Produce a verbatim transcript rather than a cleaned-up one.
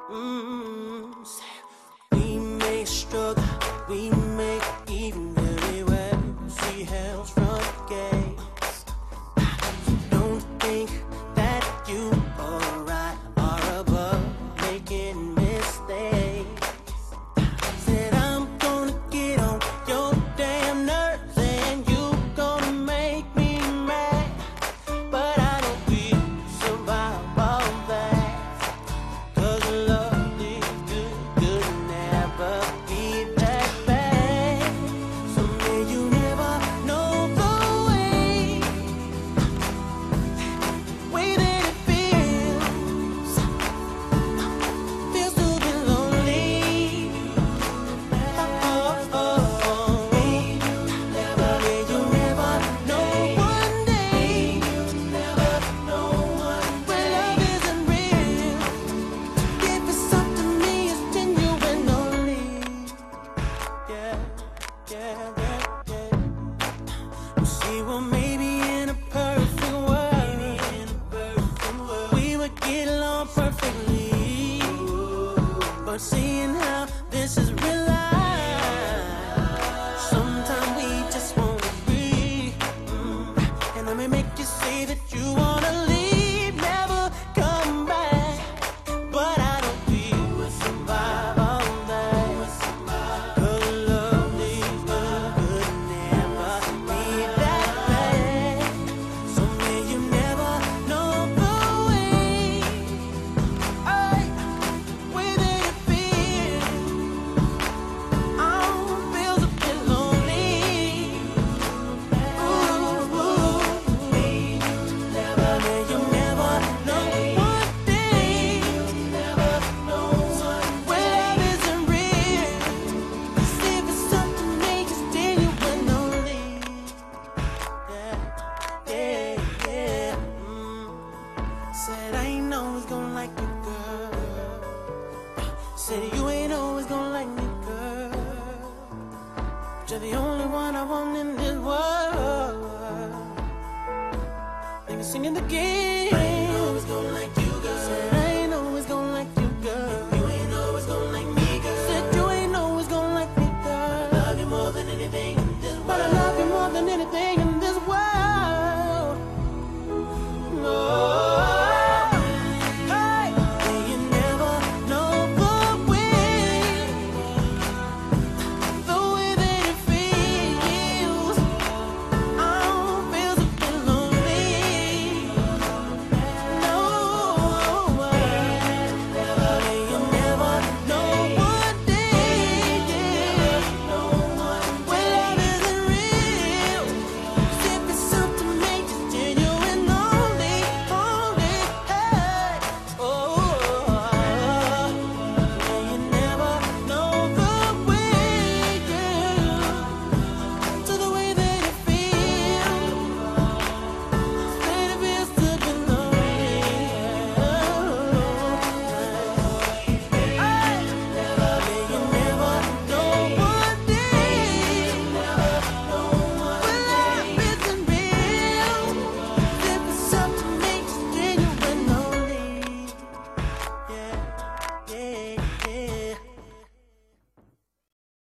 Mm, we may struggle, we may even very well see hell's front gates. Don't think that you or I are above making mistakes. Said I'm gonna get on your damn nerves and you gonna make me mad, but I know we survive all that. 'Cause love is good, good never be that bad. Someday you never know the way, way that it feels, feels to be lonely. Oh, oh, oh, never, yeah, you never know one day, never know one when love isn't real. If it's up to me, it's genuine only. Yeah, yeah, yeah, yeah. You see, well, maybe in a perfect world, we would get along perfectly. But seeing how this is real life, sometimes we just wanna breathe. Mm. And let me make you say that you wanna leave, never come back. But I don't feel we survive all that. 'Cause love is good, good never be that bad. Someday you never know the way, ay, way that it feels. Oh, feels a bit lonely. Ooh, ooh, never, yeah, you never know one day, never know when love isn't real. See if it's up to me, it's genuine only. Yeah, yeah, yeah. Mm. Said I ain't always gonna like you, girl. Said you ain't always gonna like me, girl. But you're the only one I want in this world. Maybe singing the game.